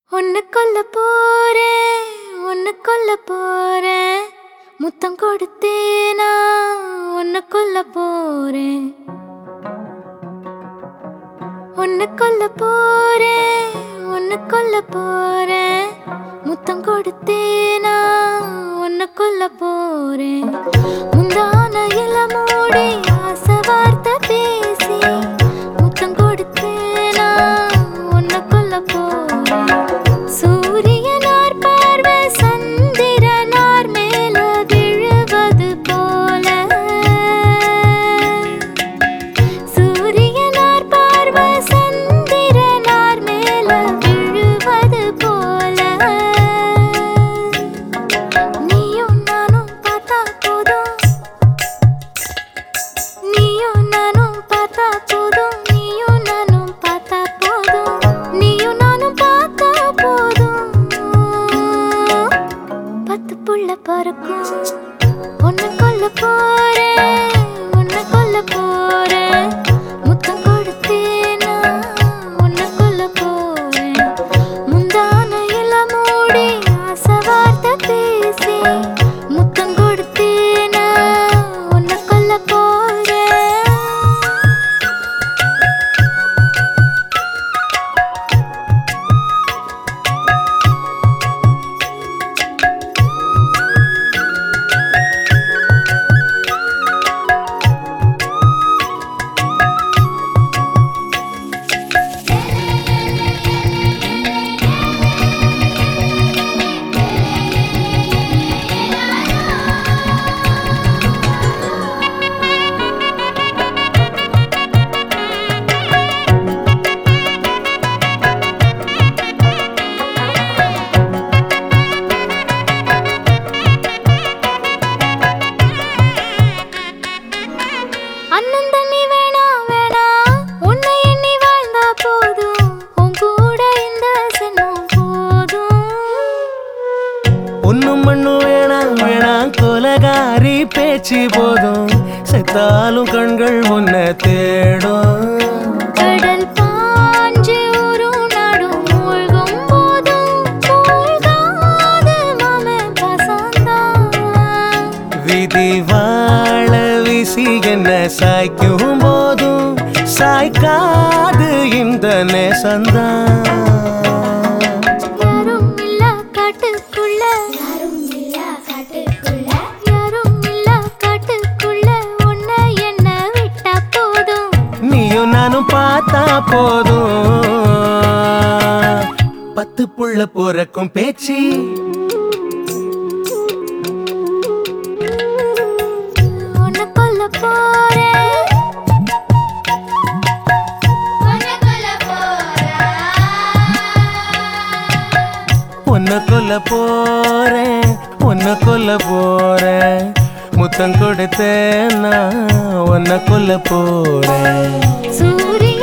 ஒன்னு கொல்ல போறேன், ஒன்னு கொல்ல போறேன், முத்தம் கொடுத்தேனா ஒன்னு கொல்ல போறேன். ஒன்னு கொல்ல போறேன், ஒன்னு கொல்ல போறேன், முத்தம் கொடுத்தேனா ஒன்னு கொல்ல போறேன். முந்தான இல மூடி ஆசை வார்த்தை பேசி முத்தம் கொடுத்தேனா ஒன்னு கொல்ல போறேன். சூரியனார் பார்வை சந்திரனார் மேல விழுவது போல, சூரியனார் பார்வை சந்திரனார் மேல விழுவது போல. நீயும் நானும் பார்த்தா போதும், நீயும் நானும் பார்த்தா போதும், நீயும் நானும் பார்த்தா போதும், நீயும் நானும் பார்த்தா போதும். பத்து புள்ள பறக்கும். ஒன்னு கொல்ல போறேன், ஒன்னு கொல்ல போறேன், முத்தம் கொடுத்தேனா ஒன்னு கொல்ல போறேன். முந்தான இல மூடி ஆசை வார்த்தை பேசி முத்தம் கொடுத்தேனா ஒன்னு கொல்ல போறேன். அண்ணன் தண்ணி வேணா வேணா, உன்னை எண்ணி வாழ்ந்தா போதும், உன் கூட இந்த சென்னம் போதும். ஒன்னும் மண்ணும் வேணாம் வேணாம், கொலகாரி பேச்சு போதும், செத்தாலும் கண்கள் உன்னை தேடும். கடல் பாஞ்சு ஒரு நாடும் மூழ்கும் போதும் மூழ்காத மாமன் பசந்தான். விதி வாழ வீசி என்ன சாய்க்கும் போதும் சாய்க்காது இந்த நேசந்தான். யாரும் இல்ல காட்டுக்குள்ள, யாரும் இல்ல காட்டுக்குள்ள, யாரும் இல்ல காட்டுக்குள்ள, உன்னை என்ன விட்டா போதும். நீயும் நானும் பார்த்தா போதும். பத்து புள்ள பிறக்கும் பேச்சு ஒன்னு கொல்ல போறேன், ஒன்னு கொல்ல போறேன், ஒன்னு கொல்ல போறேன், ஒன்னு கொல்ல போறேன், முத்தம் கொடுத்தேன்னா ஒன்ன கொல்ல போறேன். சூரிய